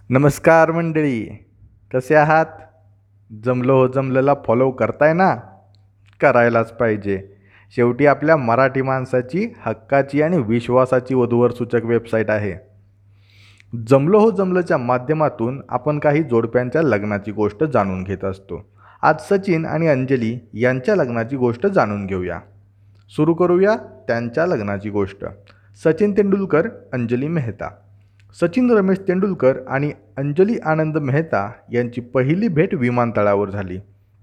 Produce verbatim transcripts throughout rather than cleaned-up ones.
नमस्कार मंडळी, कसे आहात? जमलो हो जमलेला फॉलो करताय ना? करायलाच पाहिजे. शेवटी आपल्या मराठी माणसाची हक्काची आणि विश्वासाची वधूवर सूचक वेबसाईट आहे. जमलो हो जमलंच्या माध्यमातून आपण काही जोडप्यांच्या लग्नाची गोष्ट जाणून घेत असतो. आज सचिन आणि अंजली यांच्या लग्नाची गोष्ट जाणून घेऊया. सुरू करूया त्यांच्या लग्नाची गोष्ट. सचिन तेंडुलकर, अंजली मेहता. सचिन रमेश तेंडुलकर आणि अंजली आनंद मेहता यांची पहिली भेट विमानतळावर झाली.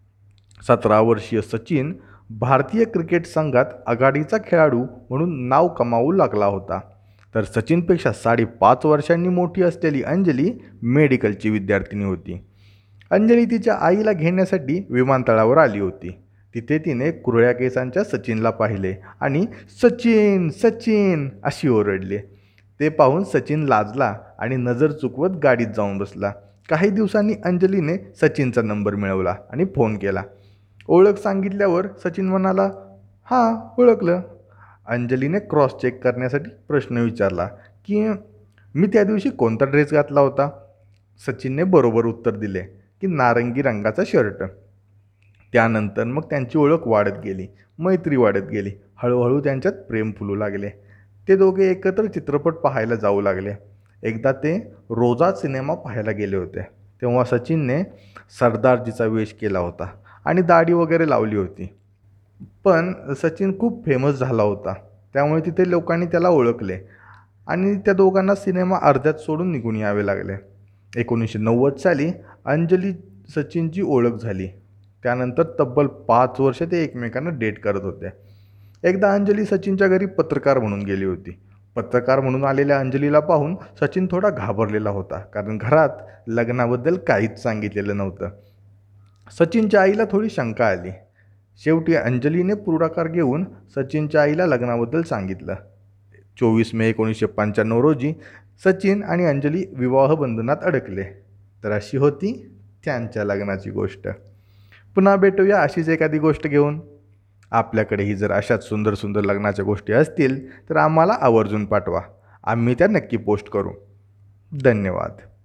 सतरा वर्षीय सचिन भारतीय क्रिकेट संघात आघाडीचा खेळाडू म्हणून नाव कमावू लागला होता, तर सचिनपेक्षा साडेपाच वर्षांनी मोठी असलेली अंजली मेडिकलची विद्यार्थिनी होती. अंजली तिच्या आईला घेण्यासाठी विमानतळावर आली होती. तिथे तिने कुरळ्या केसांच्या सचिनला पाहिले आणि सचिन सचिन अशी ओरडली. ते पाहून सचिन लाजला आणि नजर चुकवत गाडीत जाऊन बसला. काही दिवसांनी अंजलीने सचिनचा नंबर मिळवला आणि फोन केला. ओळख सांगितल्यावर सचिन म्हणाला, हां ओळखलं. अंजलीने क्रॉस चेक करण्यासाठी प्रश्न विचारला की मी त्या दिवशी कोणता ड्रेस घातला होता. सचिनने बरोबर उत्तर दिले की नारंगी रंगाचा शर्ट. त्यानंतर मग त्यांची ओळख वाढत गेली, मैत्री वाढत गेली. हळूहळू त्यांच्यात प्रेम फुलू लागले. ते दोघे एकत्र चित्रपट पाहायला जाऊ लागले. एकदा ते रोजा सिनेमा पाहायला गेले होते. तेव्हा सचिनने सरदारजीचा वेश केला होता आणि दाढी वगैरे लावली होती. पण सचिन खूप फेमस झाला होता, त्यामुळे तिथे लोकांनी त्याला ओळखले आणि त्या दोघांना सिनेमा अर्ध्यात सोडून निघून यावे लागले. एकोणीसशे नव्वद साली अंजली सचिनची ओळख झाली. त्यानंतर तब्बल पाच वर्ष ते एकमेकांना डेट करत होते. एकदा अंजली सचिनच्या घरी पत्रकार म्हणून गेली होती. पत्रकार म्हणून आलेल्या अंजलीला पाहून सचिन थोडा घाबरलेला होता, कारण घरात लग्नाबद्दल काहीच सांगितलेलं नव्हतं. सचिनच्या आईला थोडी शंका आली. शेवटी अंजलीने पुढाकार घेऊन सचिनच्या आईला लग्नाबद्दल सांगितलं. चोवीस मे एकोणीसशे पंच्याण्णव रोजी सचिन आणि अंजली विवाहबंधनात अडकले. तर अशी होती त्यांच्या लग्नाची गोष्ट. पुन्हा भेटूया अशीच एखादी गोष्ट घेऊन. आपल्याकडेही जर अशाच सुंदर सुंदर लग्नाच्या गोष्टी असतील तर आम्हाला आवर्जून पाठवा. आम्ही त्या नक्की पोस्ट करू. धन्यवाद.